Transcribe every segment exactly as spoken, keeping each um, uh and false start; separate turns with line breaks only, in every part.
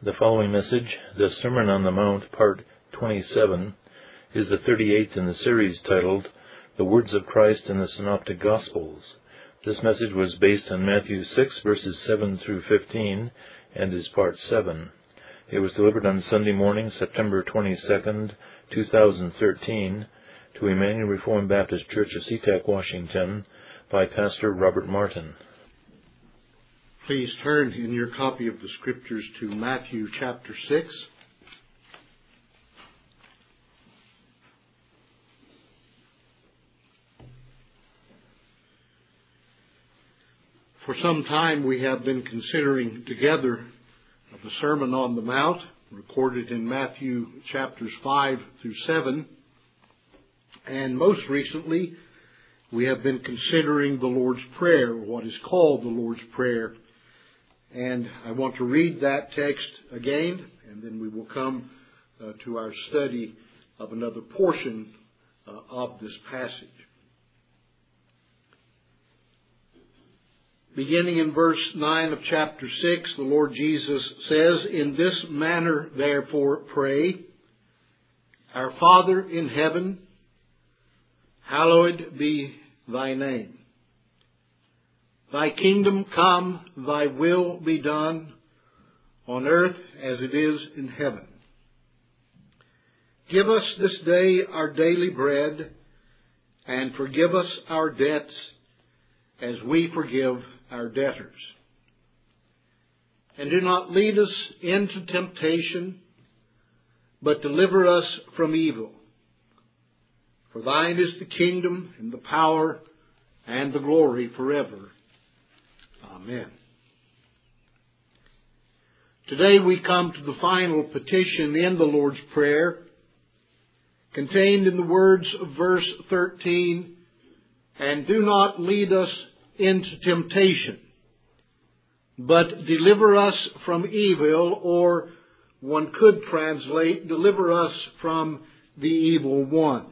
The following message, the Sermon on the Mount, Part twenty-seven, is the thirty-eighth in the series titled, The Words of Christ in the Synoptic Gospels. This message was based on Matthew six, verses seven through fifteen, and is Part seven. It was delivered on Sunday morning, September twenty-second, two thousand thirteen, to Emmanuel Reformed Baptist Church of SeaTac, Washington, by Pastor Robert Martin.
Please turn in your copy of the Scriptures to Matthew chapter six. For some time we have been considering together the Sermon on the Mount, recorded in Matthew chapters five through seven. And most recently, we have been considering the Lord's Prayer, what is called the Lord's Prayer. And I want to read that text again, and then we will come uh, to our study of another portion uh, of this passage. Beginning in verse nine of chapter six, the Lord Jesus says, "In this manner, therefore, pray, Our Father in heaven, hallowed be thy name. Thy kingdom come, thy will be done, on earth as it is in heaven. Give us this day our daily bread, and forgive us our debts as we forgive our debtors. And do not lead us into temptation, but deliver us from evil. For thine is the kingdom and the power and the glory forever. Amen." Today we come to the final petition in the Lord's Prayer, contained in the words of verse thirteen, "And do not lead us into temptation, but deliver us from evil," or one could translate, "deliver us from the evil one."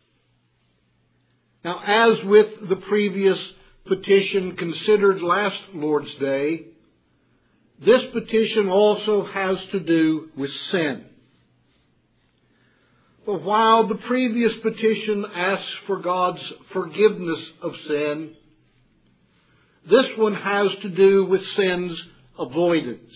Now, as with the previous petition considered last Lord's Day, this petition also has to do with sin. But while the previous petition asks for God's forgiveness of sin, this one has to do with sin's avoidance.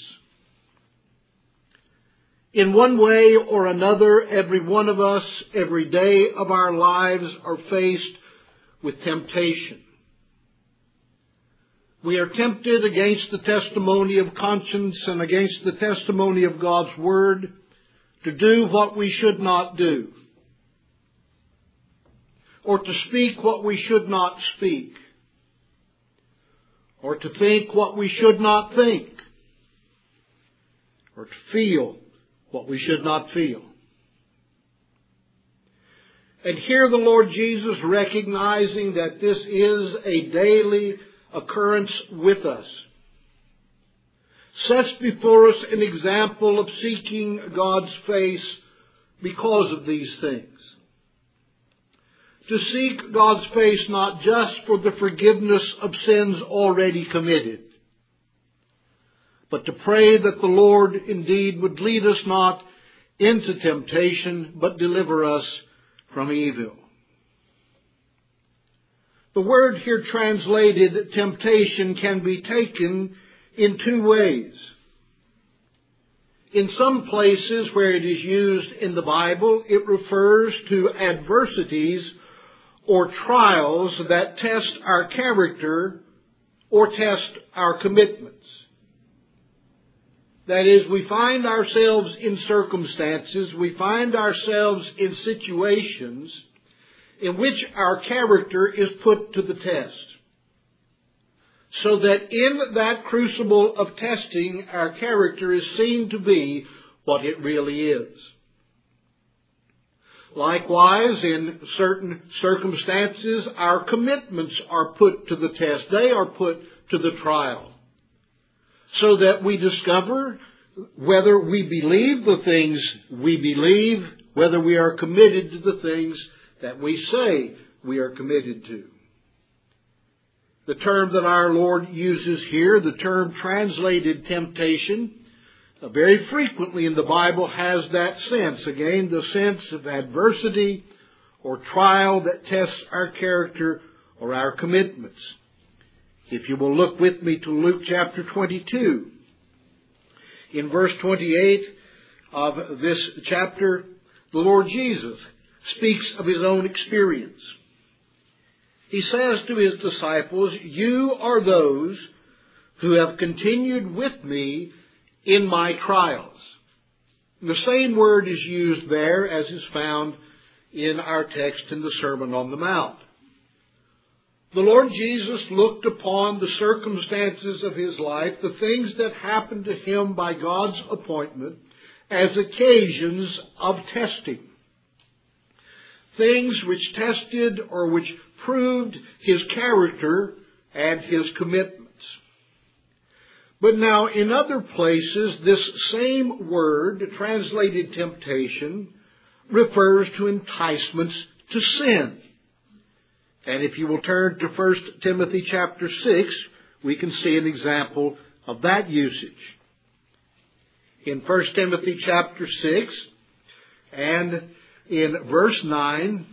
In one way or another, every one of us, every day of our lives, are faced with temptation. We are tempted against the testimony of conscience and against the testimony of God's Word to do what we should not do, or to speak what we should not speak, or to think what we should not think, or to feel what we should not feel. And here the Lord Jesus, recognizing that this is a daily occurrence with us, sets before us an example of seeking God's face because of these things. To seek God's face not just for the forgiveness of sins already committed, but to pray that the Lord indeed would lead us not into temptation, but deliver us from evil. The word here translated temptation can be taken in two ways. In some places where it is used in the Bible, it refers to adversities or trials that test our character or test our commitments. That is, we find ourselves in circumstances, we find ourselves in situations in which our character is put to the test, so that in that crucible of testing, our character is seen to be what it really is. Likewise, in certain circumstances, our commitments are put to the test. They are put to the trial, so that we discover whether we believe the things we believe, whether we are committed to the things that we say we are committed to. The term that our Lord uses here, the term translated temptation, uh, very frequently in the Bible has that sense. Again, the sense of adversity or trial that tests our character or our commitments. If you will look with me to Luke chapter twenty-two, in verse twenty-eight of this chapter, the Lord Jesus speaks of his own experience. He says to his disciples, "You are those who have continued with me in my trials." And the same word is used there as is found in our text in the Sermon on the Mount. The Lord Jesus looked upon the circumstances of his life, the things that happened to him by God's appointment, as occasions of testing. Things which tested or which proved his character and his commitments. But now in other places, this same word, translated temptation, refers to enticements to sin. And if you will turn to First Timothy chapter six, we can see an example of that usage. In First Timothy chapter six and in verse nine,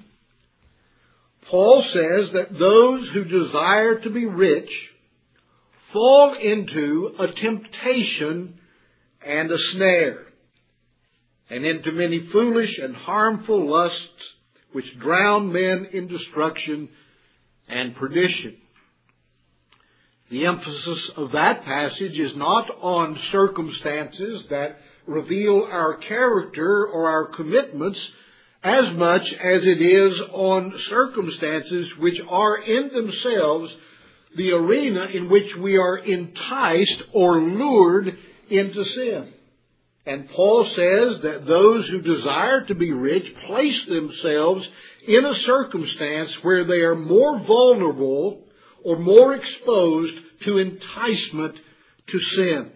Paul says that those who desire to be rich fall into a temptation and a snare, and into many foolish and harmful lusts which drown men in destruction and perdition. The emphasis of that passage is not on circumstances that reveal our character or our commitments as much as it is on circumstances which are in themselves the arena in which we are enticed or lured into sin. And Paul says that those who desire to be rich place themselves in a circumstance where they are more vulnerable or more exposed to enticement to sin.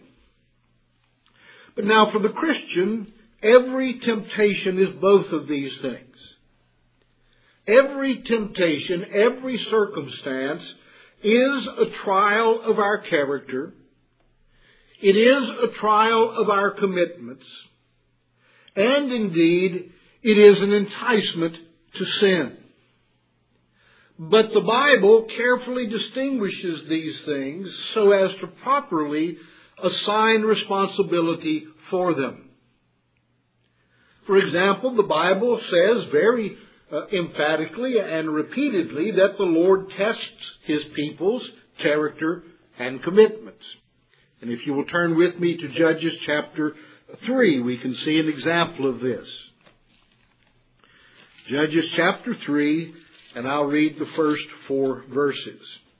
But now for the Christian, every temptation is both of these things. Every temptation, every circumstance is a trial of our character. It is a trial of our commitments. And indeed, it is an enticement to sin. But the Bible carefully distinguishes these things so as to properly assign responsibility for them. For example, the Bible says very uh, emphatically and repeatedly that the Lord tests his people's character and commitments. And if you will turn with me to Judges chapter three, we can see an example of this. Judges chapter three, and I'll read the first four verses.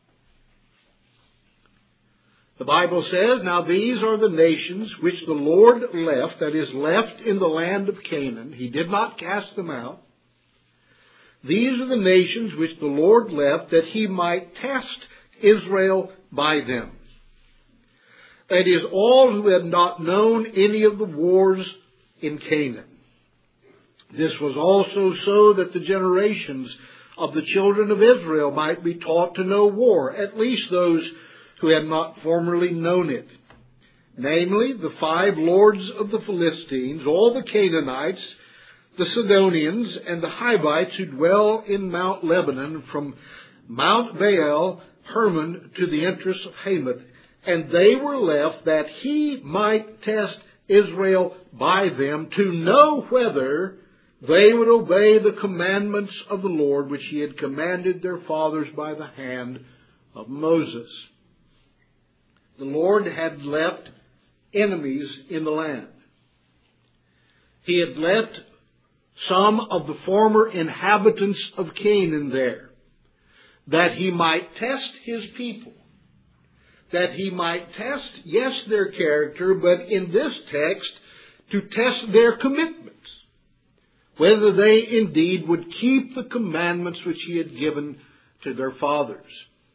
The Bible says, "Now these are the nations which the Lord left," that is, left in the land of Canaan. He did not cast them out. "These are the nations which the Lord left, that he might test Israel by them. That is, all who had not known any of the wars in Canaan. This was also so that the generations of the children of Israel might be taught to know war, at least those who had not formerly known it. Namely, the five lords of the Philistines, all the Canaanites, the Sidonians, and the Hivites who dwell in Mount Lebanon, from Mount Baal Hermon to the entrance of Hamath. And they were left that he might test Israel by them, to know whether they would obey the commandments of the Lord, which he had commanded their fathers by the hand of Moses." The Lord had left enemies in the land. He had left some of the former inhabitants of Canaan there, that he might test his people. That he might test, yes, their character, but in this text, to test their commitments. Whether they indeed would keep the commandments which he had given to their fathers.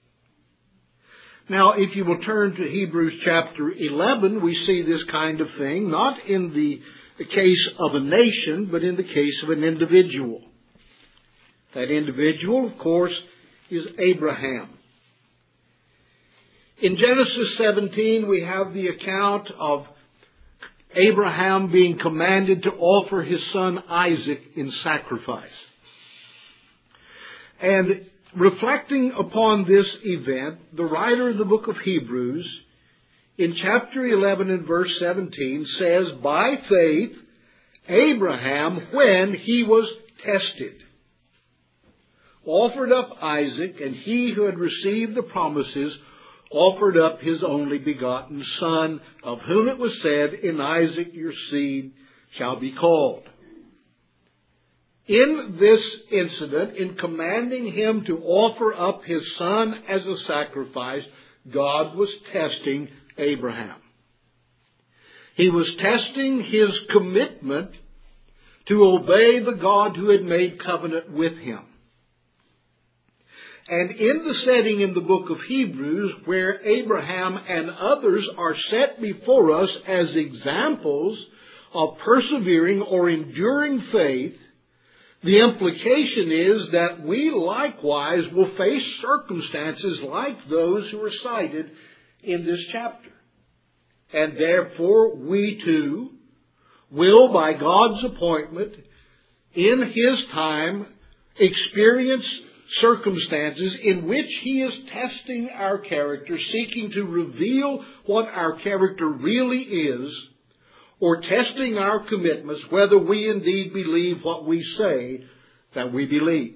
Now, if you will turn to Hebrews chapter eleven, we see this kind of thing, not in the case of a nation, but in the case of an individual. That individual, of course, is Abraham. In Genesis seventeen, we have the account of Abraham being commanded to offer his son Isaac in sacrifice. And reflecting upon this event, the writer of the book of Hebrews, in chapter eleven and verse seventeen, says, "By faith, Abraham, when he was tested, offered up Isaac, and he who had received the promises offered up his only begotten son, of whom it was said, in Isaac your seed shall be called." In this incident, in commanding him to offer up his son as a sacrifice, God was testing Abraham. He was testing his commitment to obey the God who had made covenant with him. And in the setting in the book of Hebrews, where Abraham and others are set before us as examples of persevering or enduring faith, the implication is that we likewise will face circumstances like those who are cited in this chapter. And therefore, we too will, by God's appointment, in His time, experience circumstances in which He is testing our character, seeking to reveal what our character really is, or testing our commitments, whether we indeed believe what we say that we believe.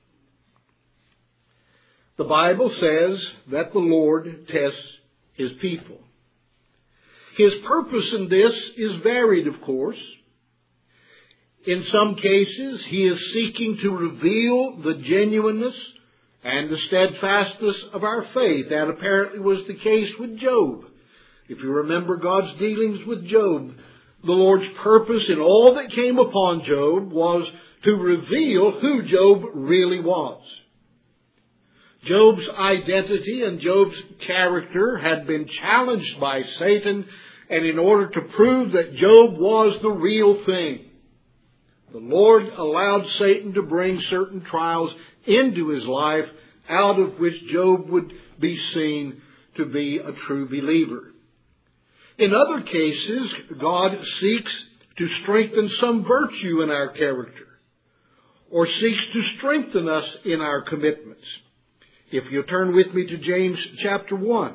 The Bible says that the Lord tests His people. His purpose in this is varied, of course. In some cases, He is seeking to reveal the genuineness and the steadfastness of our faith. That apparently was the case with Job. If you remember God's dealings with Job, the Lord's purpose in all that came upon Job was to reveal who Job really was. Job's identity and Job's character had been challenged by Satan, and in order to prove that Job was the real thing, the Lord allowed Satan to bring certain trials into his life, out of which Job would be seen to be a true believer. In other cases, God seeks to strengthen some virtue in our character, or seeks to strengthen us in our commitments. If you'll turn with me to James chapter one.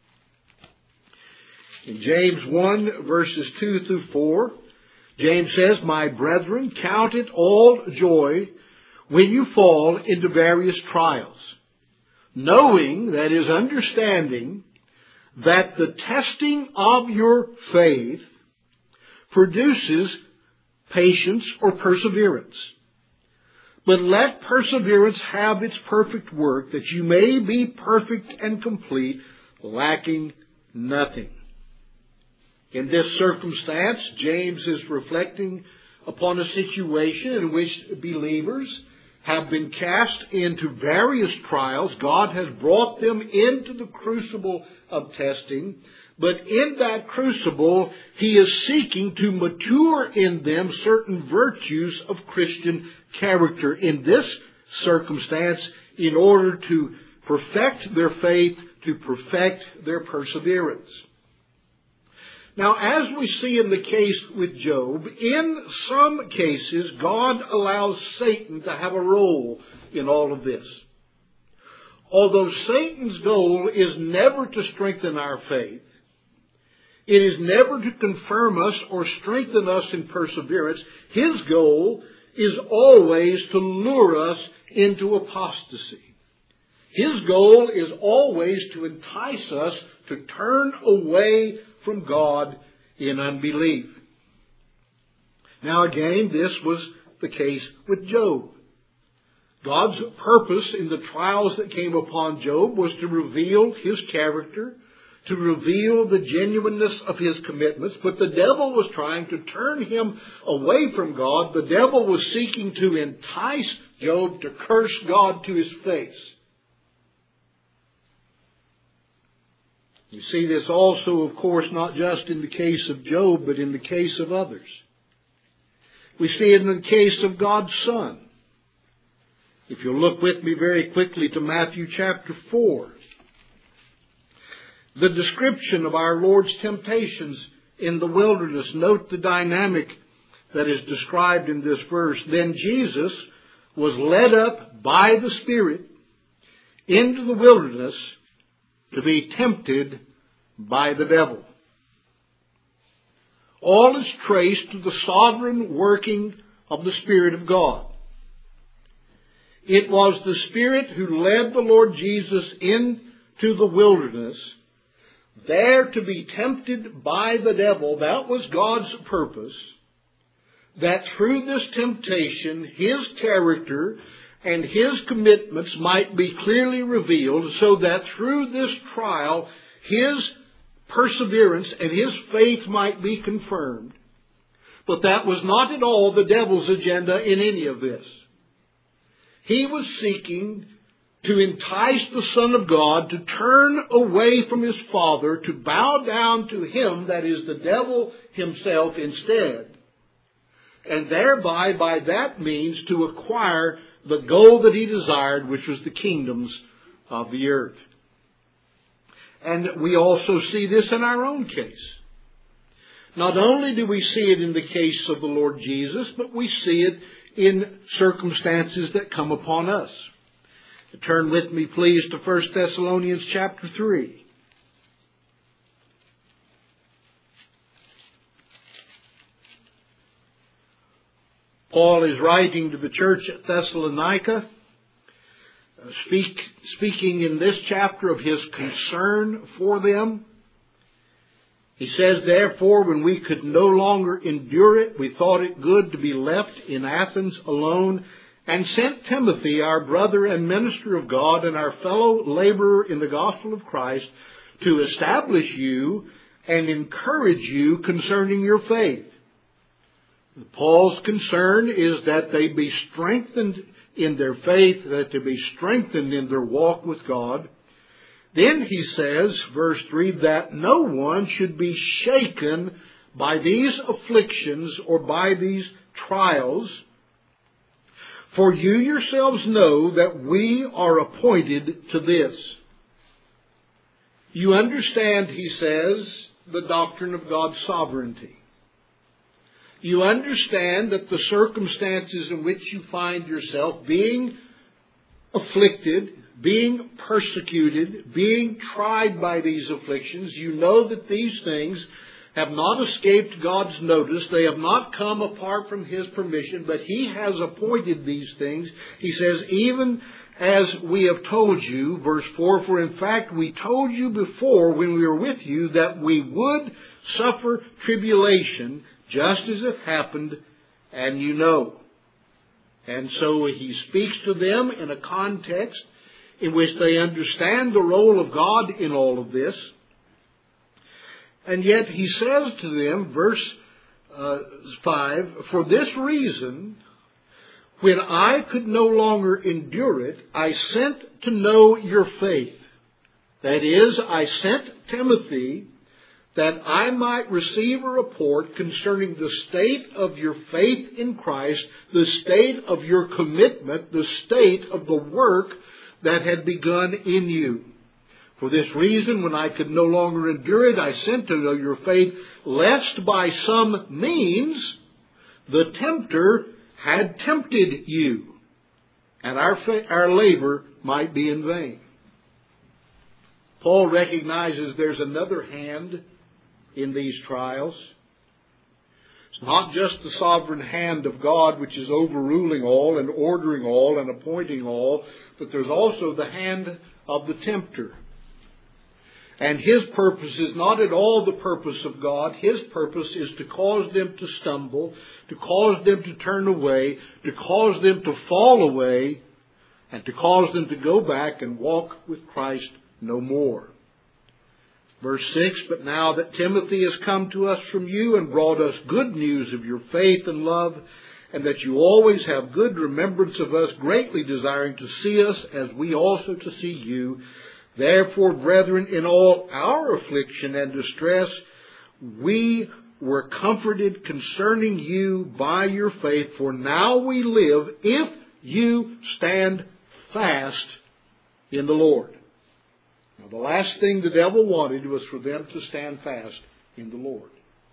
In James one, verses two through four, James says, "My brethren, count it all joy when you fall into various trials, knowing," that is, understanding, "that the testing of your faith produces patience," or perseverance. "But let perseverance have its perfect work, that you may be perfect and complete, lacking nothing." In this circumstance, James is reflecting upon a situation in which believers have been cast into various trials. God has brought them into the crucible of testing, but in that crucible, He is seeking to mature in them certain virtues of Christian character. In this circumstance, in order to perfect their faith, to perfect their perseverance. Now, as we see in the case with Job, in some cases, God allows Satan to have a role in all of this. Although Satan's goal is never to strengthen our faith, it is never to confirm us or strengthen us in perseverance, his goal is always to lure us into apostasy. His goal is always to entice us to turn away from God in unbelief. Now again, this was the case with Job. God's purpose in the trials that came upon Job was to reveal his character, to reveal the genuineness of his commitments, but the devil was trying to turn him away from God. The devil was seeking to entice Job to curse God to his face. You see this also, of course, not just in the case of Job, but in the case of others. We see it in the case of God's Son. If you'll look with me very quickly to Matthew chapter four. The description of our Lord's temptations in the wilderness. Note the dynamic that is described in this verse. Then Jesus was led up by the Spirit into the wilderness to be tempted by the devil. All is traced to the sovereign working of the Spirit of God. It was the Spirit who led the Lord Jesus into the wilderness, there to be tempted by the devil. That was God's purpose, that through this temptation, His character and His commitments might be clearly revealed, so that through this trial, His perseverance and His faith might be confirmed. But that was not at all the devil's agenda in any of this. He was seeking to entice the Son of God to turn away from His Father, to bow down to Him, that is the devil himself, instead. And thereby, by that means, to acquire the goal that he desired, which was the kingdoms of the earth. And we also see this in our own case. Not only do we see it in the case of the Lord Jesus, but we see it in circumstances that come upon us. Turn with me, please, to First Thessalonians chapter three. Paul is writing to the church at Thessalonica, uh, speak, speaking in this chapter of his concern for them. He says, therefore, when we could no longer endure it, we thought it good to be left in Athens alone, and sent Timothy, our brother and minister of God, and our fellow laborer in the gospel of Christ, to establish you and encourage you concerning your faith. Paul's concern is that they be strengthened in their faith, that they be strengthened in their walk with God. Then he says, verse three, that no one should be shaken by these afflictions or by these trials. For you yourselves know that we are appointed to this. You understand, he says, the doctrine of God's sovereignty. You understand that the circumstances in which you find yourself, being afflicted, being persecuted, being tried by these afflictions, you know that these things have not escaped God's notice. They have not come apart from His permission, but He has appointed these things. He says, even as we have told you, verse four, for in fact we told you before when we were with you that we would suffer tribulation, just as it happened, and you know. And so he speaks to them in a context in which they understand the role of God in all of this. And yet he says to them, verse uh, five, for this reason, when I could no longer endure it, I sent to know your faith. That is, I sent Timothy that I might receive a report concerning the state of your faith in Christ, the state of your commitment, the state of the work that had begun in you. For this reason, when I could no longer endure it, I sent to know your faith, lest by some means the tempter had tempted you, and our, fa- our labor might be in vain. Paul recognizes there's another hand in these trials. It's not just the sovereign hand of God which is overruling all and ordering all and appointing all, but there's also the hand of the tempter. And his purpose is not at all the purpose of God. His purpose is to cause them to stumble, to cause them to turn away, to cause them to fall away, and to cause them to go back and walk with Christ no more. Verse six, but now that Timothy has come to us from you and brought us good news of your faith and love, and that you always have good remembrance of us, greatly desiring to see us as we also to see you. Therefore, brethren, in all our affliction and distress, we were comforted concerning you by your faith, for now we live if you stand fast in the Lord. Now, the last thing the devil wanted was for them to stand fast in the Lord.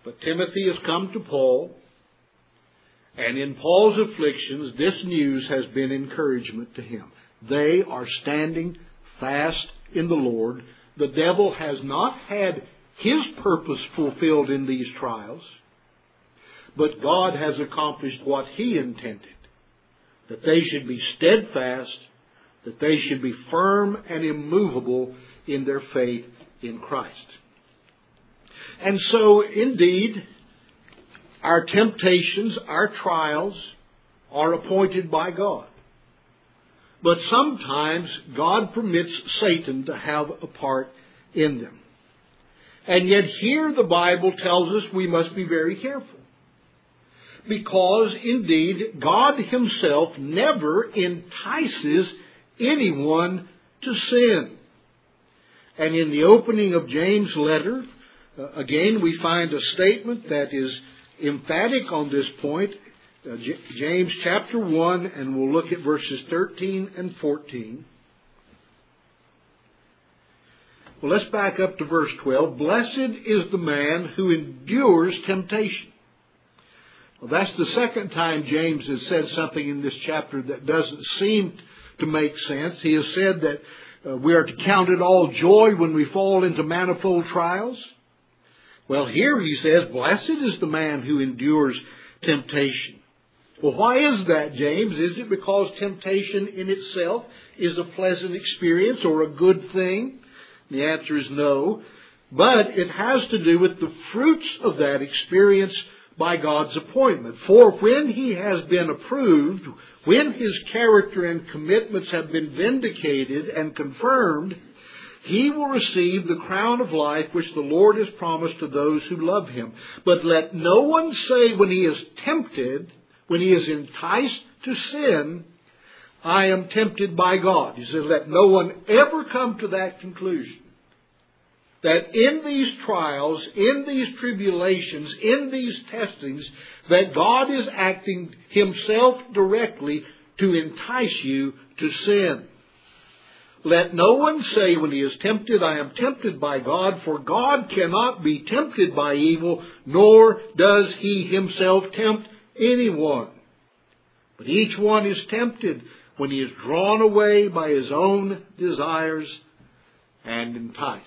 But Timothy has come to Paul, and in Paul's afflictions, this news has been encouragement to him. They are standing fast in the Lord. The devil has not had his purpose fulfilled in these trials, but God has accomplished what He intended, that they should be steadfast, that they should be firm and immovable in their faith in Christ. And so, indeed, our temptations, our trials, are appointed by God. But sometimes God permits Satan to have a part in them. And yet here the Bible tells us we must be very careful. Because, indeed, God Himself never entices anyone to sin. And in the opening of James' letter, uh, again, we find a statement that is emphatic on this point. Uh, J- James chapter one, and we'll look at verses thirteen and fourteen. Well, let's back up to verse twelve. Blessed is the man who endures temptation. Well, that's the second time James has said something in this chapter that doesn't seem to make sense. He has said that uh, we are to count it all joy when we fall into manifold trials. Well, here he says, blessed is the man who endures temptation. Well, why is that, James? Is it because temptation in itself is a pleasant experience or a good thing? The answer is no. But it has to do with the fruits of that experience by God's appointment. For when He has been approved, when His character and commitments have been vindicated and confirmed, He will receive the crown of life which the Lord has promised to those who love Him. But let no one say when he is tempted, when he is enticed to sin, I am tempted by God. He says, let no one ever come to that conclusion. That in these trials, in these tribulations, in these testings, that God is acting Himself directly to entice you to sin. Let no one say when he is tempted, I am tempted by God, for God cannot be tempted by evil, nor does He Himself tempt anyone. But each one is tempted when he is drawn away by his own desires and enticed.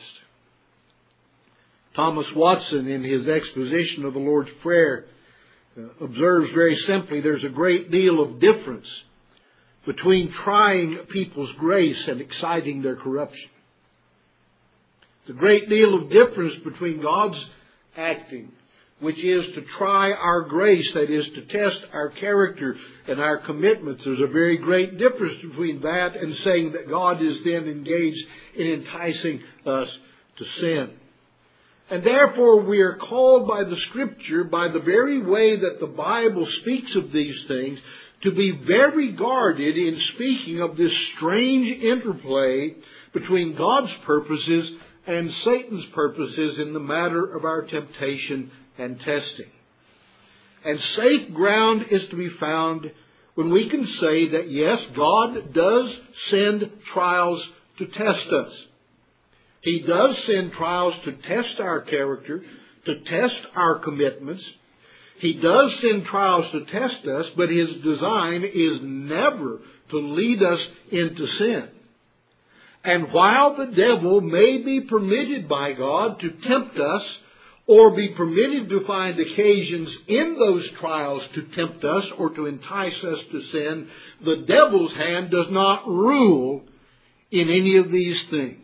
Thomas Watson, in his exposition of the Lord's Prayer, uh, observes very simply there's a great deal of difference between trying people's grace and exciting their corruption. There's a great deal of difference between God's acting, which is to try our grace, that is, to test our character and our commitments. There's a very great difference between that and saying that God is then engaged in enticing us to sin. And therefore we are called by the Scripture, by the very way that the Bible speaks of these things, to be very guarded in speaking of this strange interplay between God's purposes and Satan's purposes in the matter of our temptation and testing. And safe ground is to be found when we can say that yes, God does send trials to test us. He does send trials to test our character, to test our commitments. He does send trials to test us, but His design is never to lead us into sin. And while the devil may be permitted by God to tempt us, or be permitted to find occasions in those trials to tempt us or to entice us to sin, the devil's hand does not rule in any of these things.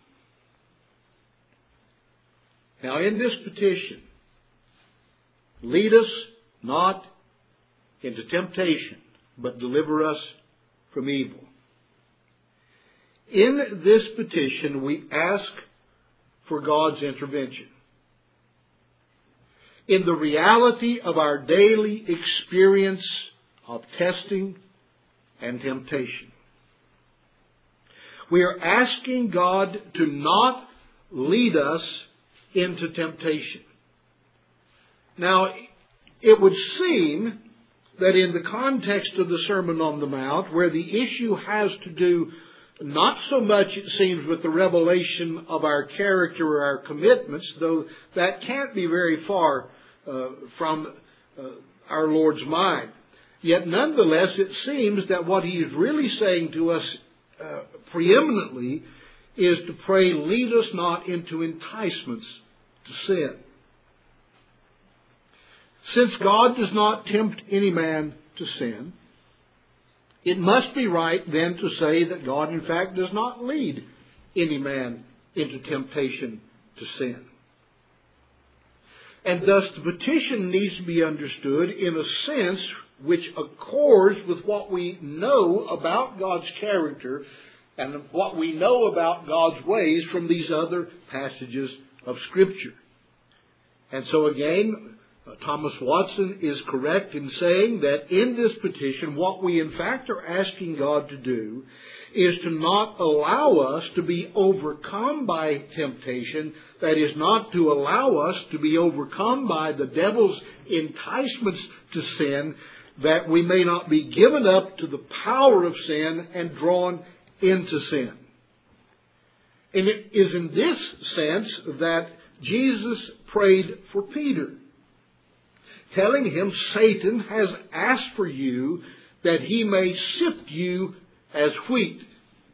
Now, in this petition, lead us not into temptation, but deliver us from evil. In this petition, we ask for God's intervention in the reality of our daily experience of testing and temptation. We are asking God to not lead us into temptation. Now, it would seem that in the context of the Sermon on the Mount, where the issue has to do not so much, it seems, with the revelation of our character or our commitments, though that can't be very far uh, from uh, our Lord's mind. Yet nonetheless, it seems that what he is really saying to us uh, preeminently is to pray, lead us not into enticements to sin. Since God does not tempt any man to sin, it must be right then to say that God in fact does not lead any man into temptation to sin. And thus the petition needs to be understood in a sense which accords with what we know about God's character and what we know about God's ways from these other passages of Scripture. And so again, uh, Thomas Watson is correct in saying that in this petition, what we in fact are asking God to do is to not allow us to be overcome by temptation. That is, not to allow us to be overcome by the devil's enticements to sin, that we may not be given up to the power of sin and drawn into sin. And it is in this sense that Jesus prayed for Peter, telling him, Satan has asked for you that he may sift you as wheat.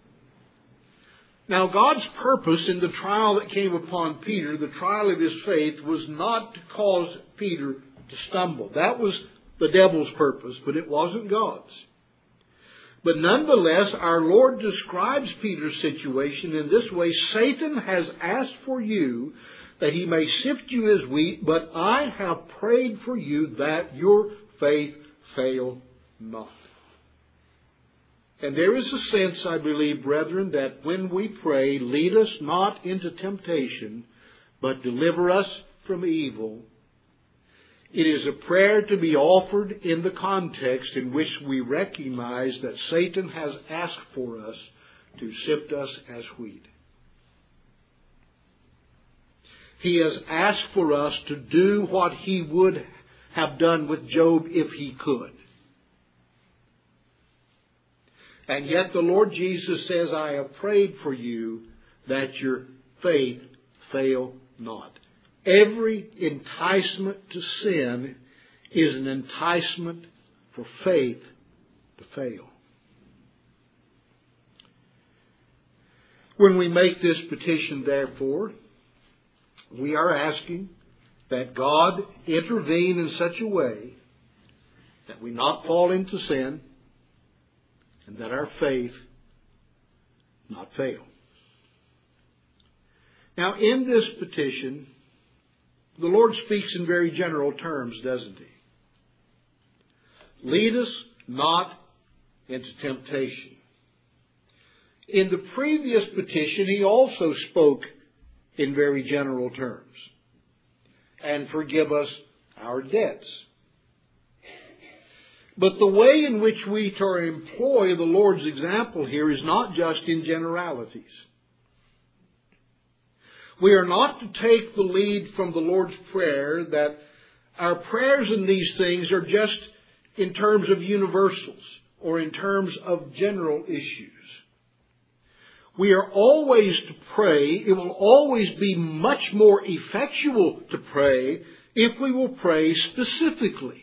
Now, God's purpose in the trial that came upon Peter, the trial of his faith, was not to cause Peter to stumble. That was the devil's purpose, but it wasn't God's. But nonetheless, our Lord describes Peter's situation in this way: Satan has asked for you that he may sift you as wheat, but I have prayed for you that your faith fail not. And there is a sense, I believe, brethren, that when we pray, lead us not into temptation, but deliver us from evil, it is a prayer to be offered in the context in which we recognize that Satan has asked for us to sift us as wheat. He has asked for us to do what he would have done with Job if he could. And yet the Lord Jesus says, I have prayed for you that your faith fail not. Every enticement to sin is an enticement for faith to fail. When we make this petition, therefore, we are asking that God intervene in such a way that we not fall into sin and that our faith not fail. Now, in this petition, the Lord speaks in very general terms, doesn't he? Lead us not into temptation. In the previous petition, he also spoke in very general terms. And forgive us our debts. But the way in which we to employ the Lord's example here is not just in generalities. We are not to take the lead from the Lord's Prayer that our prayers in these things are just in terms of universals or in terms of general issues. We are always to pray. It will always be much more effectual to pray if we will pray specifically.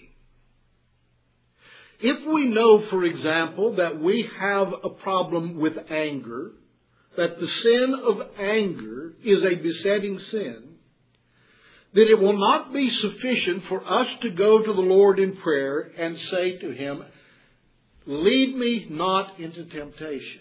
If we know, for example, that we have a problem with anger, that the sin of anger is a besetting sin, then it will not be sufficient for us to go to the Lord in prayer and say to him, lead me not into temptation.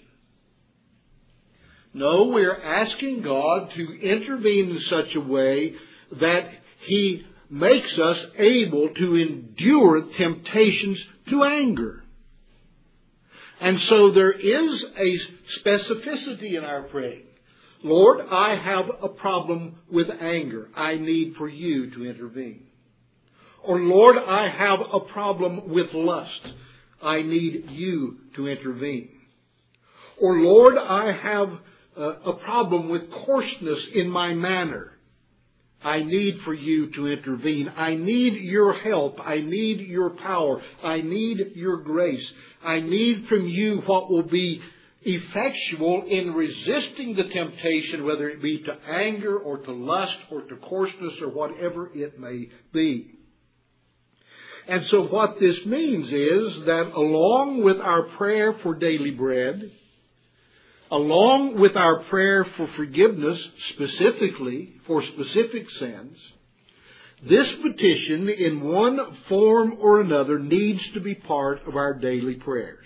No, we are asking God to intervene in such a way that he makes us able to endure temptations to anger. And so there is a specificity in our praying. Lord, I have a problem with anger. I need for you to intervene. Or Lord, I have a problem with lust. I need you to intervene. Or Lord, I have a problem with coarseness in my manner. I need for you to intervene. I need your help. I need your power. I need your grace. I need from you what will be effectual in resisting the temptation, whether it be to anger or to lust or to coarseness or whatever it may be. And so what this means is that along with our prayer for daily bread, along with our prayer for forgiveness specifically for specific sins, this petition in one form or another needs to be part of our daily prayers.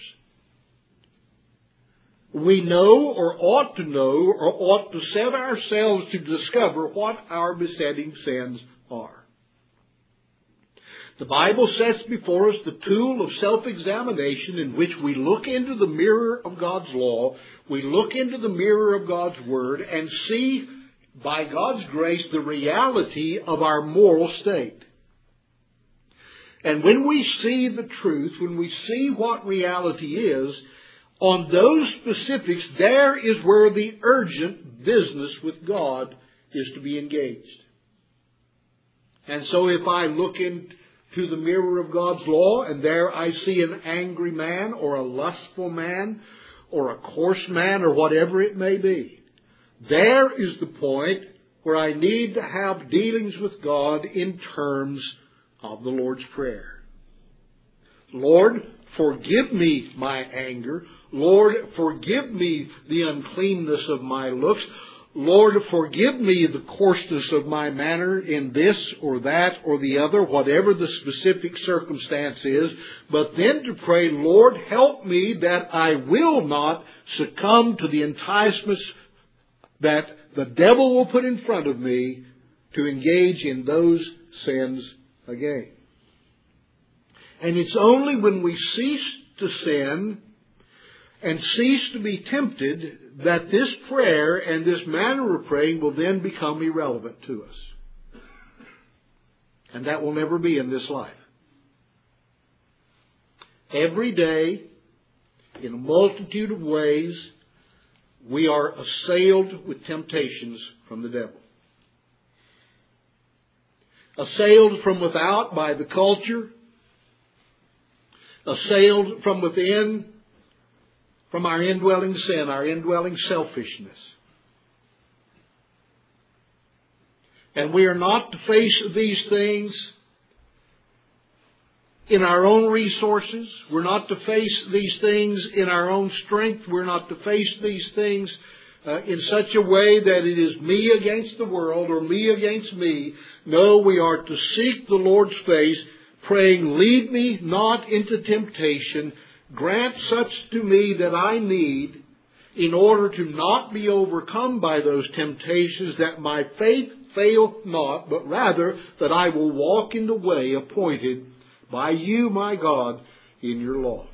We know or ought to know or ought to set ourselves to discover what our besetting sins are. The Bible sets before us the tool of self-examination in which we look into the mirror of God's law, we look into the mirror of God's Word, and see, by God's grace, the reality of our moral state. And when we see the truth, when we see what reality is, on those specifics, there is where the urgent business with God is to be engaged. And so if I look into the mirror of God's law, and there I see an angry man, or a lustful man, or a coarse man, or whatever it may be, there is the point where I need to have dealings with God in terms of the Lord's Prayer. Lord, forgive me my anger. Lord, forgive me the uncleanness of my looks. Lord, forgive me the coarseness of my manner in this or that or the other, whatever the specific circumstance is. But then to pray, Lord, help me that I will not succumb to the enticements that the devil will put in front of me to engage in those sins again. And it's only when we cease to sin and cease to be tempted that this prayer and this manner of praying will then become irrelevant to us. And that will never be in this life. Every day, in a multitude of ways, we are assailed with temptations from the devil. Assailed from without by the culture. Assailed from within, from our indwelling sin, our indwelling selfishness. And we are not to face these things in our own resources. We're not to face these things in our own strength. We're not to face these things uh, in such a way that it is me against the world or me against me. No, we are to seek the Lord's face, praying, lead me not into temptation. Grant such to me that I need in order to not be overcome by those temptations, that my faith fail not, but rather that I will walk in the way appointed by you, my God, in your law.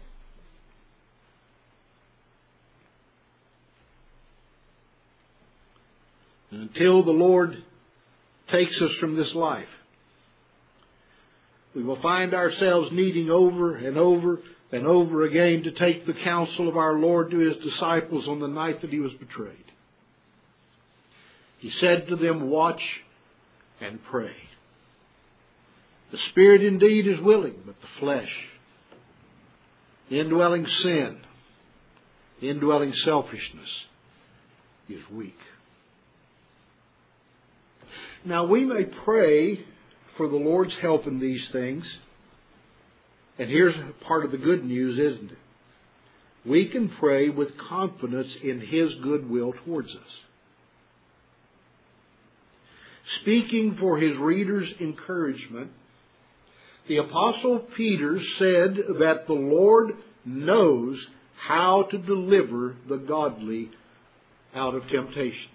And until the Lord takes us from this life, we will find ourselves needing over and over and over again to take the counsel of our Lord to His disciples on the night that He was betrayed. He said to them, watch and pray. The spirit indeed is willing, but the flesh, indwelling sin, indwelling selfishness, is weak. Now we may pray for the Lord's help in these things. And here's part of the good news, isn't it? We can pray with confidence in His goodwill towards us. Speaking for his readers' encouragement, the Apostle Peter said that the Lord knows how to deliver the godly out of temptations.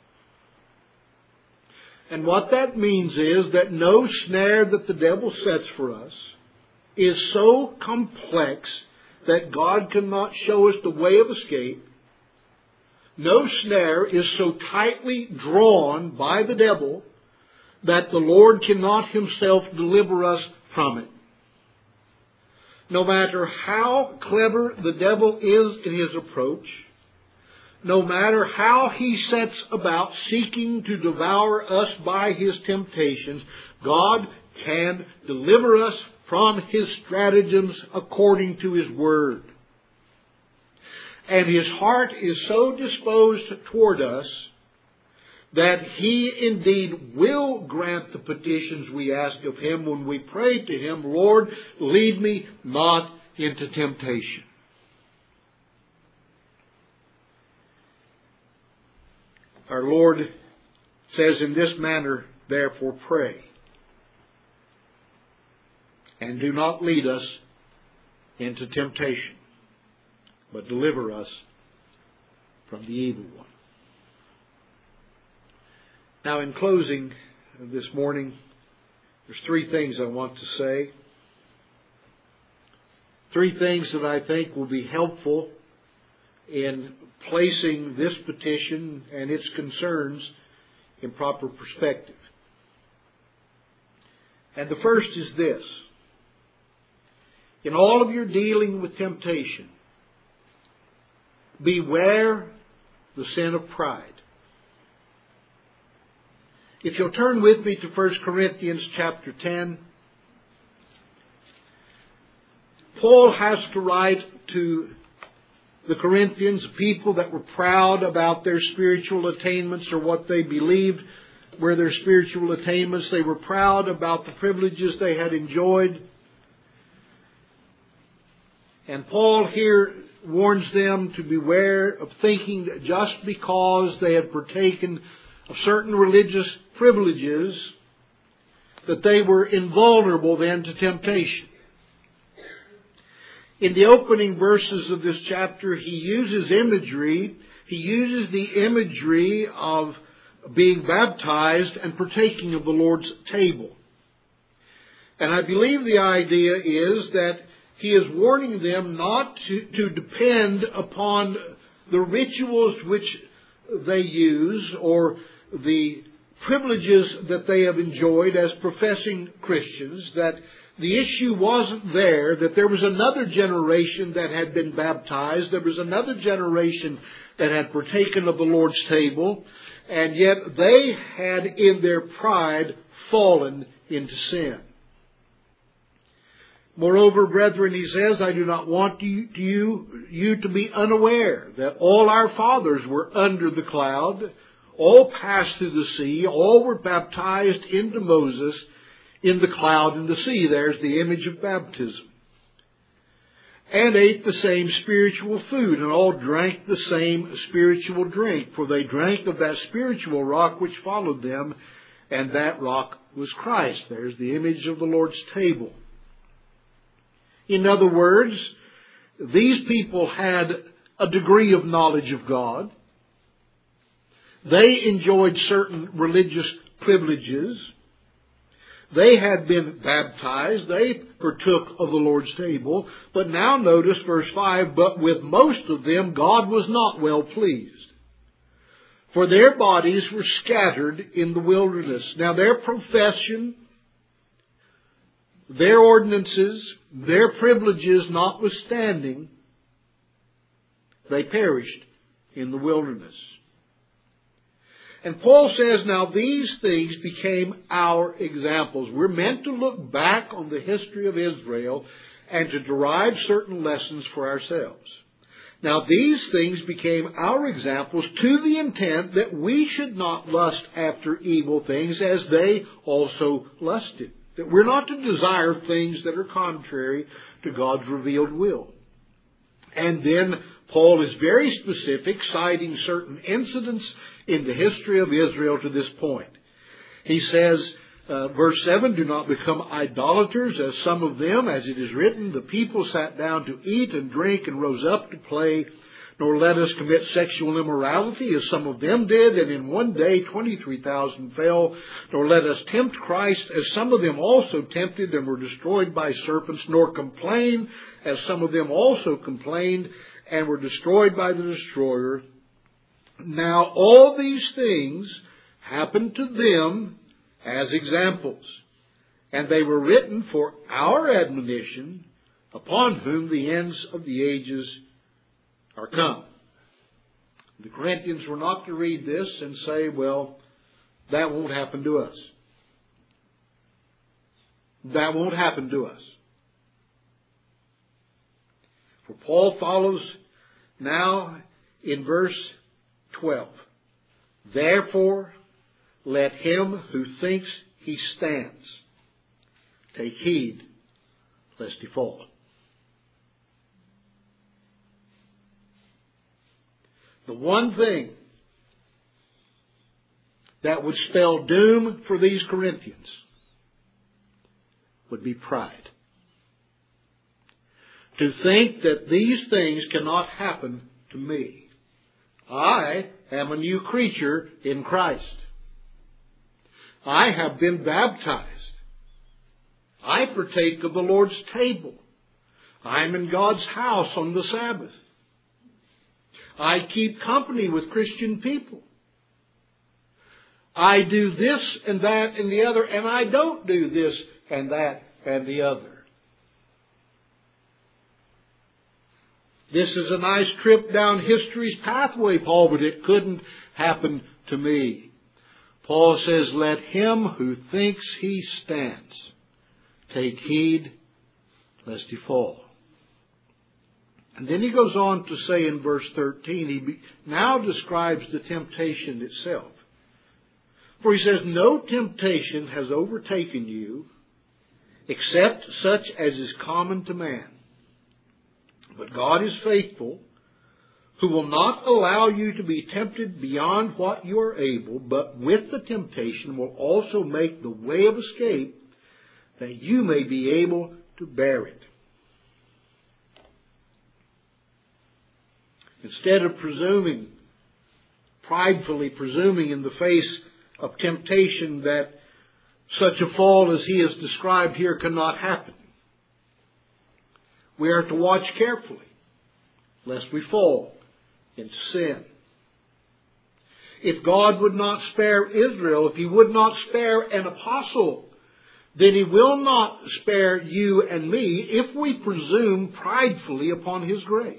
And what that means is that no snare that the devil sets for us is so complex that God cannot show us the way of escape. No snare is so tightly drawn by the devil that the Lord cannot Himself deliver us from it. No matter how clever the devil is in his approach, no matter how he sets about seeking to devour us by his temptations, God can deliver us from his stratagems according to His Word. And His heart is so disposed toward us that He indeed will grant the petitions we ask of Him when we pray to Him, Lord, lead me not into temptation. Our Lord says, in this manner, therefore pray. And do not lead us into temptation, but deliver us from the evil one. Now, in closing this morning, there's three things I want to say. Three things that I think will be helpful in placing this petition and its concerns in proper perspective. And the first is this. In all of your dealing with temptation, beware the sin of pride. If you'll turn with me to First Corinthians chapter ten, Paul has to write to the Corinthians, people that were proud about their spiritual attainments or what they believed were their spiritual attainments. They were proud about the privileges they had enjoyed. And Paul here warns them to beware of thinking that just because they had partaken of certain religious privileges, that they were invulnerable then to temptation. In the opening verses of this chapter, he uses imagery. He uses the imagery of being baptized and partaking of the Lord's table. And I believe the idea is that he is warning them not to, to depend upon the rituals which they use or the privileges that they have enjoyed as professing Christians, that the issue wasn't there, that there was another generation that had been baptized, there was another generation that had partaken of the Lord's table, and yet they had in their pride fallen into sin. Moreover, brethren, he says, I do not want you, you, you to be unaware that all our fathers were under the cloud, all passed through the sea, all were baptized into Moses in the cloud and the sea. There's the image of baptism. And ate the same spiritual food, and all drank the same spiritual drink, for they drank of that spiritual rock which followed them, and that rock was Christ. There's the image of the Lord's table. In other words, these people had a degree of knowledge of God. They enjoyed certain religious privileges. They had been baptized. They partook of the Lord's table. But now notice verse five, but with most of them God was not well pleased. For their bodies were scattered in the wilderness. Now their profession, their ordinances, their privileges notwithstanding, they perished in the wilderness. And Paul says, now these things became our examples. We're meant to look back on the history of Israel and to derive certain lessons for ourselves. Now these things became our examples to the intent that we should not lust after evil things as they also lusted. That we're not to desire things that are contrary to God's revealed will. And then Paul is very specific, citing certain incidents in the history of Israel to this point. He says, uh, verse seven, do not become idolaters as some of them, as it is written, the people sat down to eat and drink and rose up to play, nor let us commit sexual immorality as some of them did, and in one day twenty-three thousand fell, nor let us tempt Christ as some of them also tempted and were destroyed by serpents, nor complain as some of them also complained and were destroyed by the destroyer. Now all these things happened to them as examples, and they were written for our admonition, upon whom the ends of the ages are come. The Corinthians were not to read this and say, well, that won't happen to us. That won't happen to us. For Paul follows Now, in verse twelve, therefore, let him who thinks he stands take heed lest he fall. The one thing that would spell doom for these Corinthians would be pride. To think that these things cannot happen to me. I am a new creature in Christ. I have been baptized. I partake of the Lord's table. I am in God's house on the Sabbath. I keep company with Christian people. I do this and that and the other, and I don't do this and that and the other. This is a nice trip down history's pathway, Paul, but it couldn't happen to me. Paul says, let him who thinks he stands take heed lest he fall. And then he goes on to say in verse thirteen, he now describes the temptation itself. For he says, no temptation has overtaken you except such as is common to man. But God is faithful, who will not allow you to be tempted beyond what you are able, but with the temptation will also make the way of escape, that you may be able to bear it. Instead of presuming, pridefully presuming in the face of temptation that such a fall as he has described here cannot happen, we are to watch carefully, lest we fall into sin. If God would not spare Israel, if he would not spare an apostle, then he will not spare you and me if we presume pridefully upon his grace.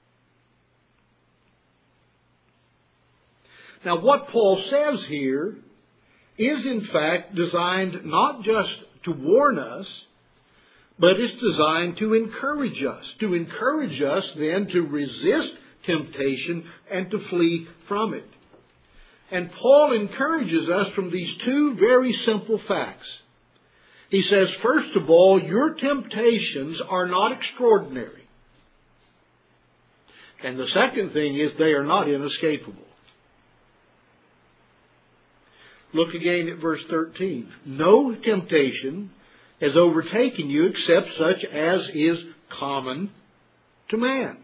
Now, what Paul says here is in fact designed not just to warn us, but it's designed to encourage us. To encourage us then to resist temptation and to flee from it. And Paul encourages us from these two very simple facts. He says, first of all, your temptations are not extraordinary. And the second thing is they are not inescapable. Look again at verse thirteen. No temptation has overtaken you except such as is common to man.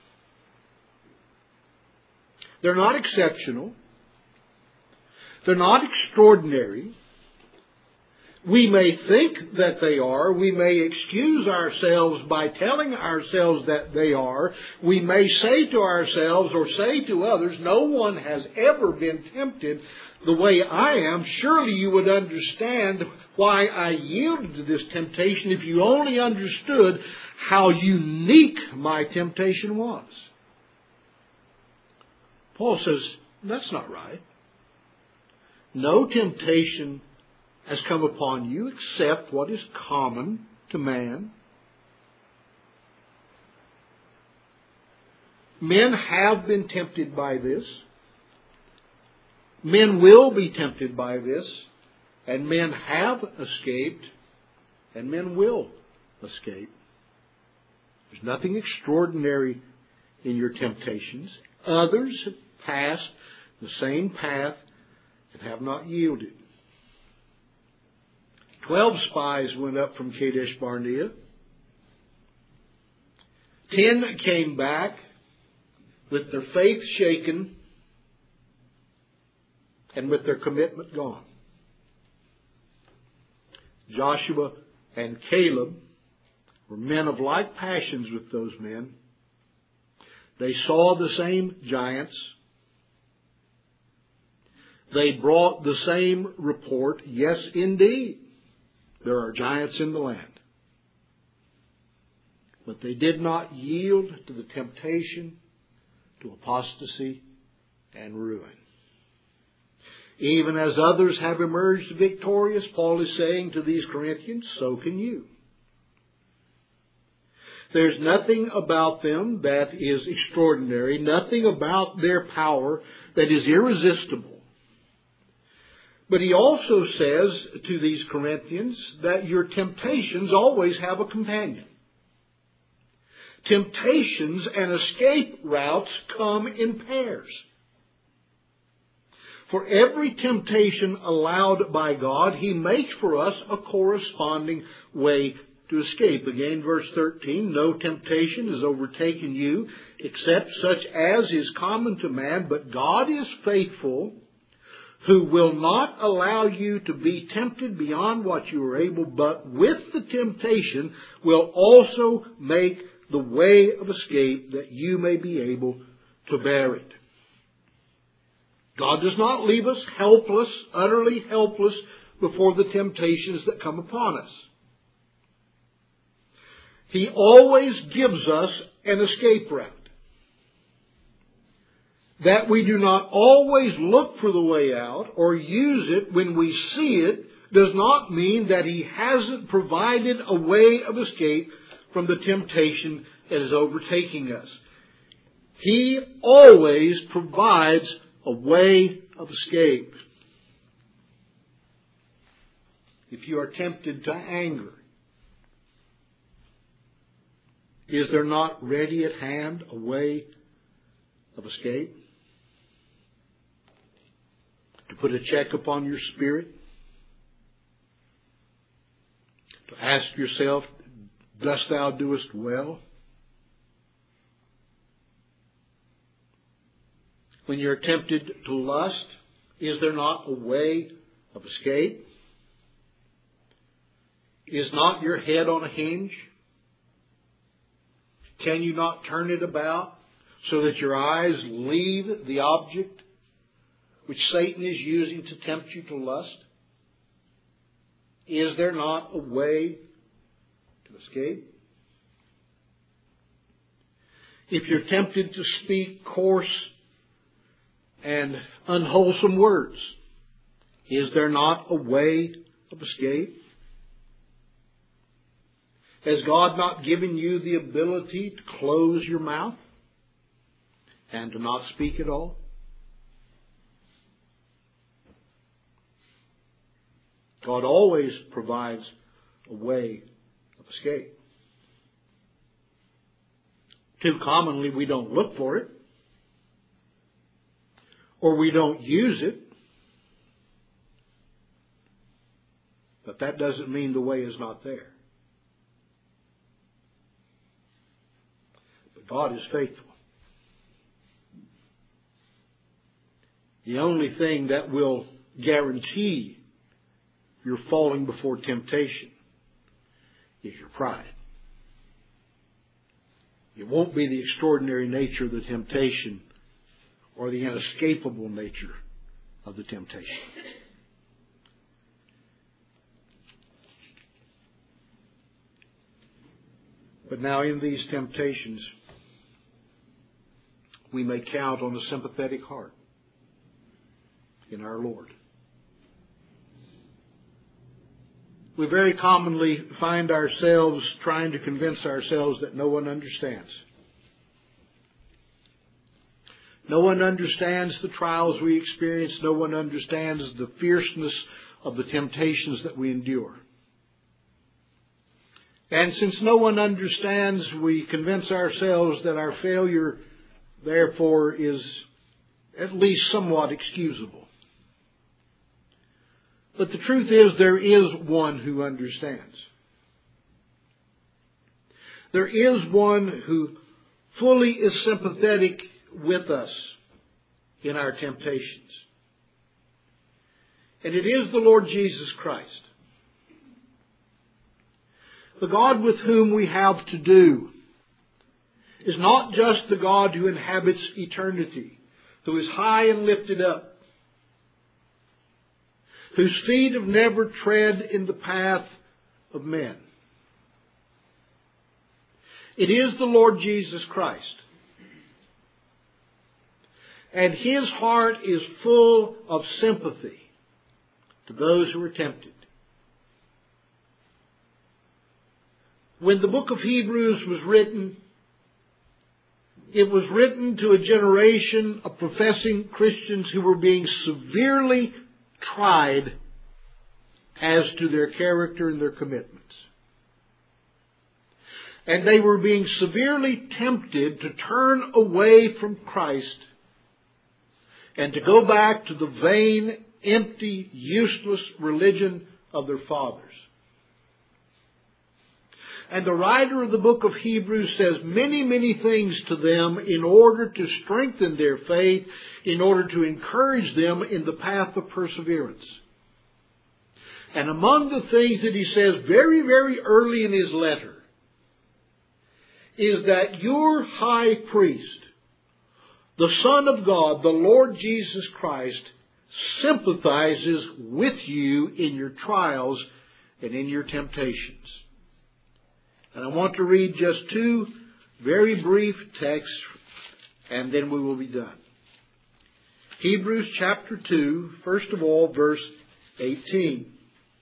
They're not exceptional. They're not extraordinary. We may think that they are. We may excuse ourselves by telling ourselves that they are. We may say to ourselves or say to others, no one has ever been tempted the way I am. Surely you would understand why I yielded to this temptation if you only understood how unique my temptation was. Paul says, that's not right. No temptation has come upon you except what is common to man. Men have been tempted by this. Men will be tempted by this. And men have escaped. And men will escape. There's nothing extraordinary in your temptations. Others have passed the same path and have not yielded. Twelve spies went up from Kadesh Barnea. Ten came back with their faith shaken and with their commitment gone. Joshua and Caleb were men of like passions with those men. They saw the same giants. They brought the same report. Yes, indeed, there are giants in the land. But they did not yield to the temptation to apostasy and ruin. Even as others have emerged victorious, Paul is saying to these Corinthians, so can you. There's nothing about them that is extraordinary, nothing about their power that is irresistible. But he also says to these Corinthians that your temptations always have a companion. Temptations and escape routes come in pairs. For every temptation allowed by God, He makes for us a corresponding way to escape. Again, verse thirteen, no temptation has overtaken you except such as is common to man, but God is faithful, who will not allow you to be tempted beyond what you are able, but with the temptation will also make the way of escape that you may be able to bear it. God does not leave us helpless, utterly helpless before the temptations that come upon us. He always gives us an escape route. That we do not always look for the way out or use it when we see it does not mean that He hasn't provided a way of escape from the temptation that is overtaking us. He always provides a way of escape. If you are tempted to anger, is there not ready at hand a way of escape? To put a check upon your spirit? To ask yourself, dost thou doest well? When you're tempted to lust, is there not a way of escape? Is not your head on a hinge? Can you not turn it about so that your eyes leave the object which Satan is using to tempt you to lust? Is there not a way to escape? If you're tempted to speak coarse and unwholesome words, is there not a way of escape? Has God not given you the ability to close your mouth and to not speak at all? God always provides a way of escape. Too commonly we don't look for it, or we don't use it. But that doesn't mean the way is not there. But God is faithful. The only thing that will guarantee your falling before temptation is your pride. It won't be the extraordinary nature of the temptation or the inescapable nature of the temptation. But now in these temptations, we may count on a sympathetic heart in our Lord. We very commonly find ourselves trying to convince ourselves that no one understands. No one understands the trials we experience. No one understands the fierceness of the temptations that we endure. And since no one understands, we convince ourselves that our failure, therefore, is at least somewhat excusable. But the truth is, there is one who understands. There is one who fully is sympathetic with us in our temptations. And it is the Lord Jesus Christ. The God with whom we have to do is not just the God who inhabits eternity, who is high and lifted up, whose feet have never tread in the path of men. It is the Lord Jesus Christ. And His heart is full of sympathy to those who are tempted. when the book of Hebrews was written, it was written to a generation of professing Christians who were being severely tried as to their character and their commitments. And they were being severely tempted to turn away from Christ and to go back to the vain, empty, useless religion of their fathers. And the writer of the book of Hebrews says many, many things to them in order to strengthen their faith, in order to encourage them in the path of perseverance. And among the things that he says very, very early in his letter is that your high priest, the Son of God, the Lord Jesus Christ, sympathizes with you in your trials and in your temptations. And I want to read just two very brief texts, and then we will be done. Hebrews chapter two, first of all, verse eighteen.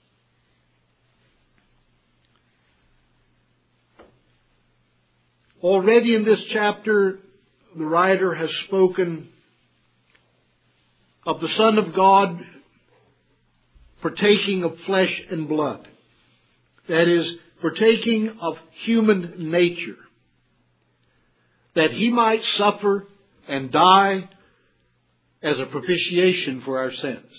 Already in this chapter, the writer has spoken of the Son of God partaking of flesh and blood. That is, partaking of human nature, that he might suffer and die as a propitiation for our sins.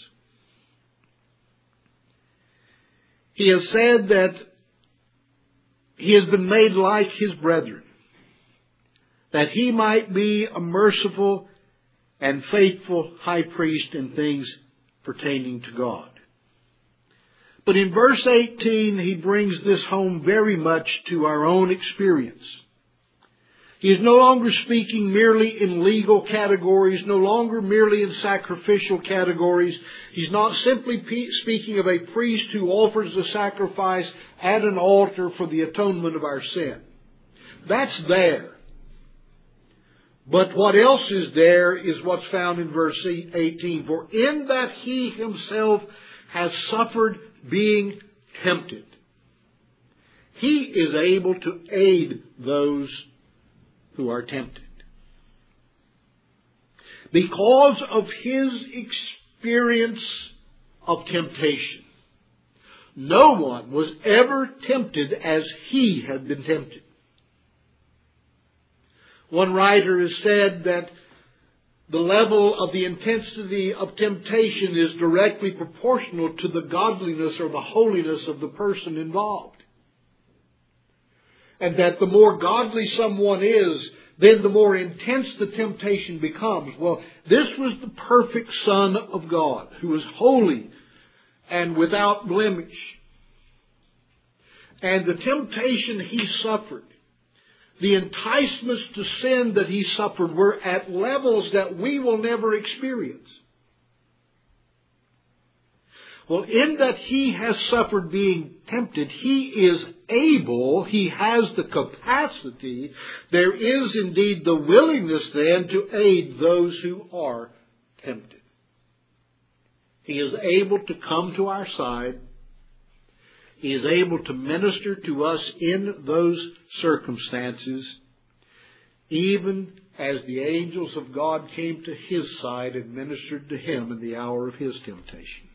He has said that he has been made like his brethren, that he might be a merciful and faithful high priest in things pertaining to God. But in verse eighteen, he brings this home very much to our own experience. He is no longer speaking merely in legal categories, no longer merely in sacrificial categories. He's not simply speaking of a priest who offers a sacrifice at an altar for the atonement of our sin. That's there. But what else is there is what's found in verse eighteen. For in that he himself has suffered being tempted, he is able to aid those who are tempted. Because of his experience of temptation, no one was ever tempted as he had been tempted. One writer has said that the level of the intensity of temptation is directly proportional to the godliness or the holiness of the person involved. And that the more godly someone is, then the more intense the temptation becomes. Well, this was the perfect Son of God, who was holy and without blemish. And the temptation he suffered, the enticements to sin that he suffered, were at levels that we will never experience. Well, in that he has suffered being tempted, he is able, he has the capacity, there is indeed the willingness then to aid those who are tempted. He is able to come to our side. He is able to minister to us in those circumstances, even as the angels of God came to his side and ministered to him in the hour of his temptation.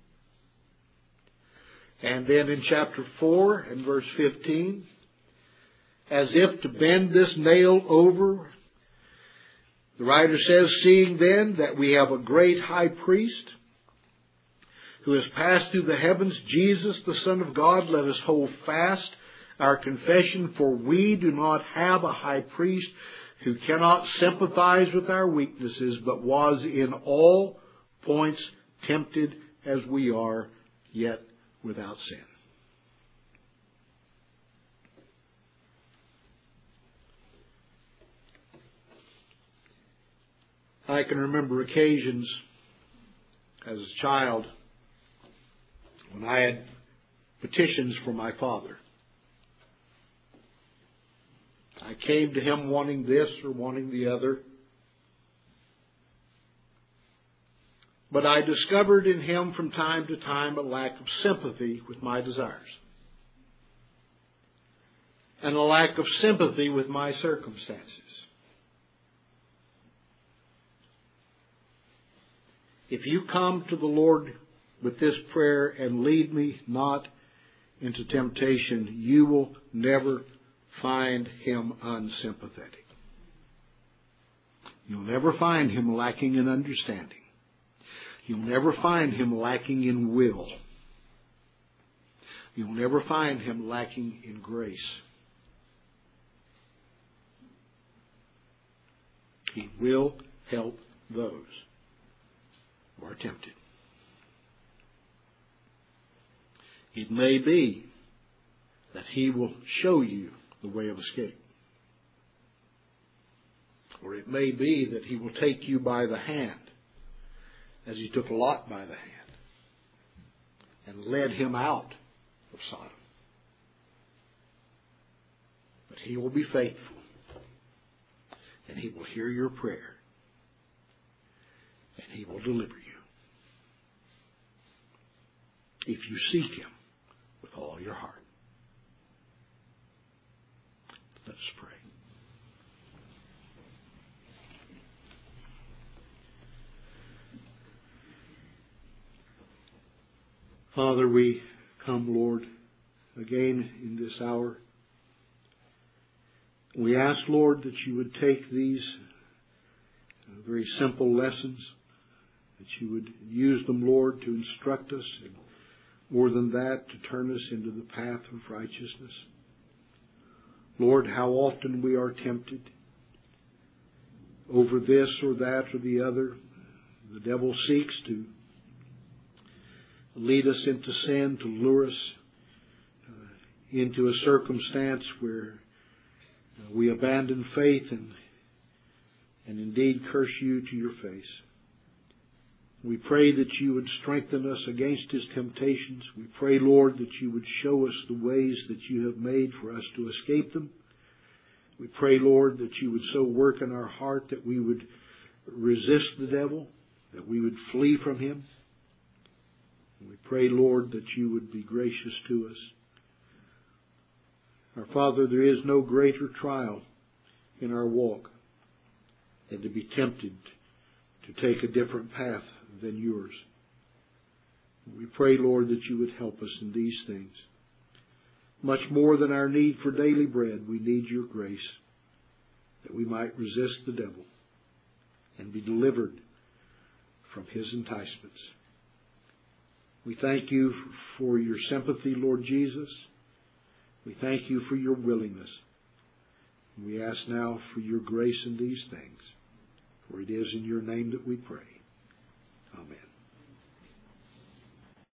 And then in chapter four and verse fifteen, as if to bend this nail over, the writer says, seeing then that we have a great high priest who has passed through the heavens, Jesus, the Son of God, let us hold fast our confession, for we do not have a high priest who cannot sympathize with our weaknesses, but was in all points tempted as we are, yet without sin. I can remember occasions as a child when I had petitions for my father. I came to him wanting this or wanting the other. But I discovered in him from time to time a lack of sympathy with my desires. and a lack of sympathy with my circumstances. If you come to the Lord with this prayer and lead me not into temptation, you will never find Him unsympathetic. You'll never find Him lacking in understanding. You'll never find Him lacking in will. You'll never find Him lacking in grace. He will help those who are tempted. It may be that He will show you the way of escape. Or it may be that He will take you by the hand, as He took Lot by the hand, and led him out of Sodom. But He will be faithful, and He will hear your prayer, and He will deliver you if you seek Him with all your heart. Let us pray. Father, we come, Lord, again in this hour. We ask, Lord, that you would take these very simple lessons, that you would use them, Lord, to instruct us, and more than that, to turn us into the path of righteousness. Lord, how often we are tempted over this or that or the other. The devil seeks to lead us into sin, to lure us uh, into a circumstance where uh, we abandon faith and, and indeed curse you to your face. We pray that you would strengthen us against his temptations. We pray, Lord, that you would show us the ways that you have made for us to escape them. We pray, Lord, that you would so work in our heart that we would resist the devil, that we would flee from him. And we pray, Lord, that you would be gracious to us. Our Father, there is no greater trial in our walk than to be tempted to take a different path than yours. We pray, Lord, that you would help us in these things. Much more than our need for daily bread, we need your grace, that we might resist the devil and be delivered from his enticements. We thank you for your sympathy, Lord Jesus. We thank you for your willingness. We ask now for your grace in these things, for it is in your name that we pray. Amen.